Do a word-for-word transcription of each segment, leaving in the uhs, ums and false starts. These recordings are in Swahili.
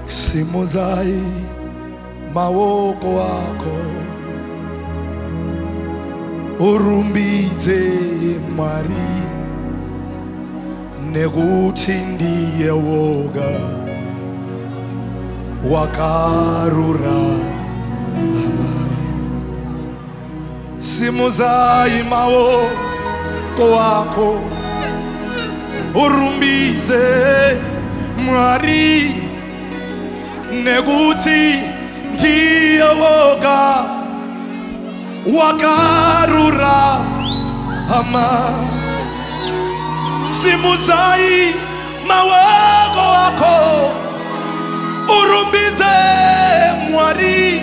Simuzai maoko wako urumbidze Mwari nekuti ndiye woga wakarurama. Simuzai maoko wako urumbidze Mwari nekuti ndiye woga wakarurama. Simuzai maoko wako urumbidze Mwari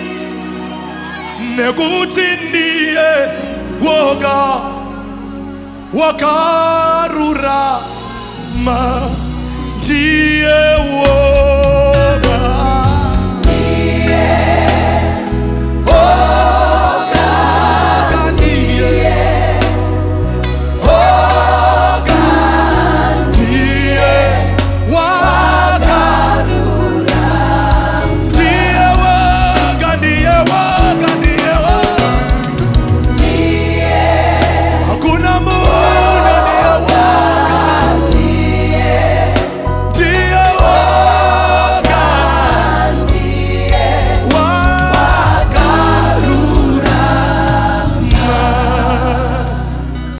nekuti ndiye woga wakarurama. Ndiye woga